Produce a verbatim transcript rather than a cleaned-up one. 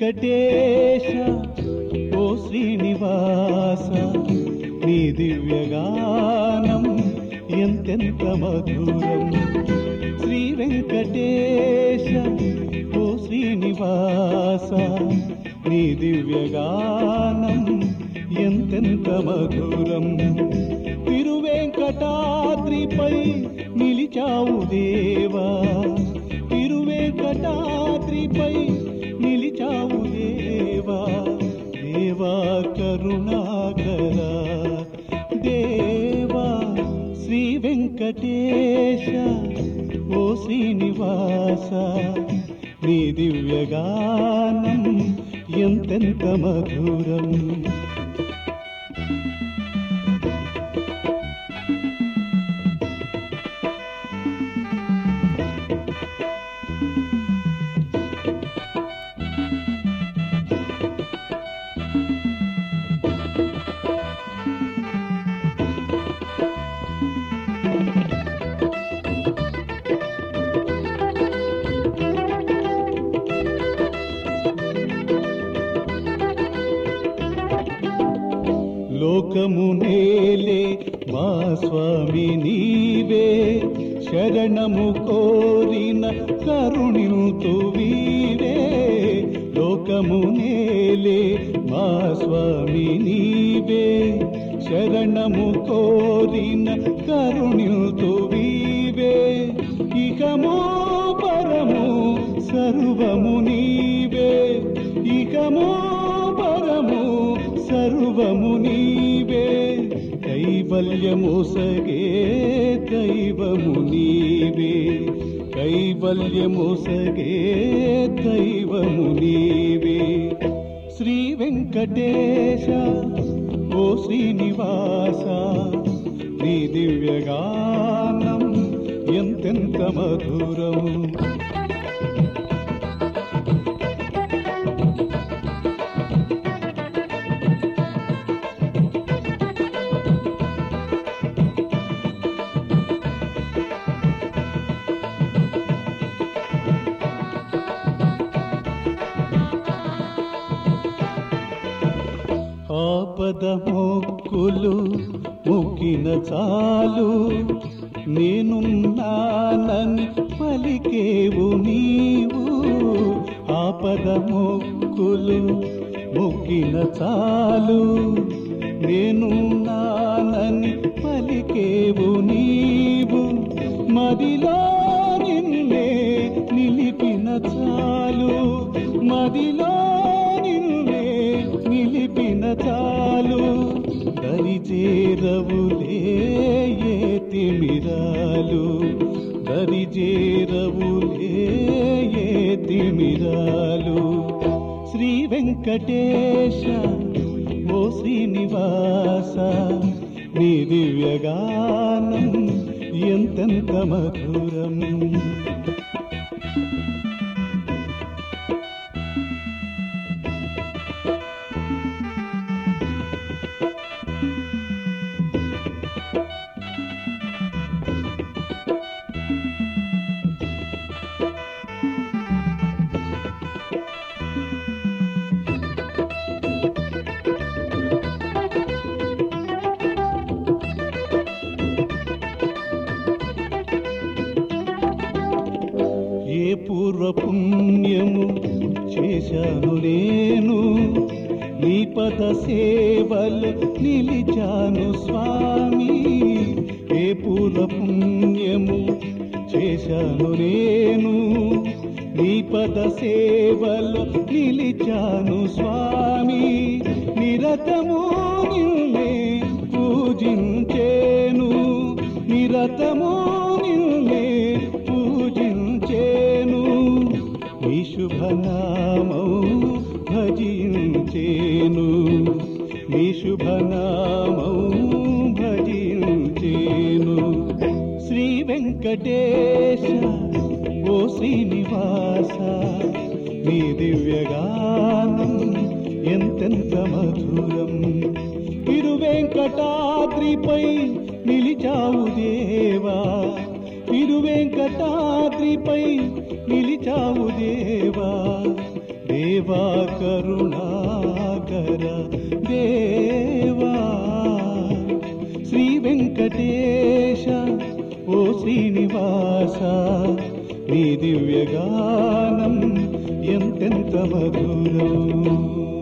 వెంకటేశ ఓ శ్రీనివాస నీ దివ్యగానం ఎంతెంత మధురం. శ్రీ వెంకటేశ ఓ శ్రీనివాస నీ దివ్యగానం ఎంతెంత మధురం. తిరువేంకటాద్రిపై నిలిచావు దేవా, తిరువేంకటాద్రిపై నిలిచావు దేవా, దేవా కరుణాకరా దేవా. శ్రీ వెంకటేశ ఓ శ్రీనివాస నీ దివ్యగానం ఎంతెంత మధురం. లోకము నేలే మా స్వామి నీవే, శరణము కోరిన కరుణింతు వీవే. లోకము నేలే మా స్వామి నీవే, శరణము కోరిన కరుణింతు వీవే. ఇకమో పరము సర్వము నీవే, ఇకమో పరము సర్వము నీవే. కైవల్యమోసగే దైవము నీవే, కైవల్యమోసగే దైవము నీవే. శ్రీ వెంకటేశ ఓ శ్రీనివాస నీ దివ్యగానం ఎంతెంత మధురము. ఆపద మొక్కులు మొక్కిన చాలు, నేనున్నానని పలికేవు నీవు. ఆపద మొక్కులు మొక్కిన చాలు, నేనున్నానని పలికేవు నీవు. మదిలో నిన్నే నిలిపిన చాలు, మదిలో నిన్నే నిలిపిన చాలు. దరిజేరవులే ఏ తిమిరాలు, దరిజేరవులే ఏ తిమిరాలు. శ్రీ వెంకటేశ ఓ శ్రీనివాస నీ దివ్యగానం ఎంతెంత మధురం. ఏ పూర్వ పుణ్యము చేశాను నేను, నీ పద సేవలు నిలిచాను స్వామి. ఏ పూర్వ పుణ్యము చేశాను నేను, నీ పద సేవలు నిలిచాను స్వామి. నిరతము నిన్నే పూజించేను, నిరతము నిన్నే పూజించేను. నీ శుభనామౌ భజించేను, నీ శుభనామౌ భజించేను. శ్రీ వెంకటేశ ఓ శ్రీనివాస నీ దివ్యగానం ఎంతెంత మధురం. తిరువేంకటాద్రిపై నిలిచావు దేవా, తిరువేంకటాద్రిపై నిలిచావు దేవా, దేవ దేవా కరుణాకర దేవా శ్రీ వెంకటేశ ఓ శ్రీనివాస నీ దివ్యగానం ఎంతెంత మధురం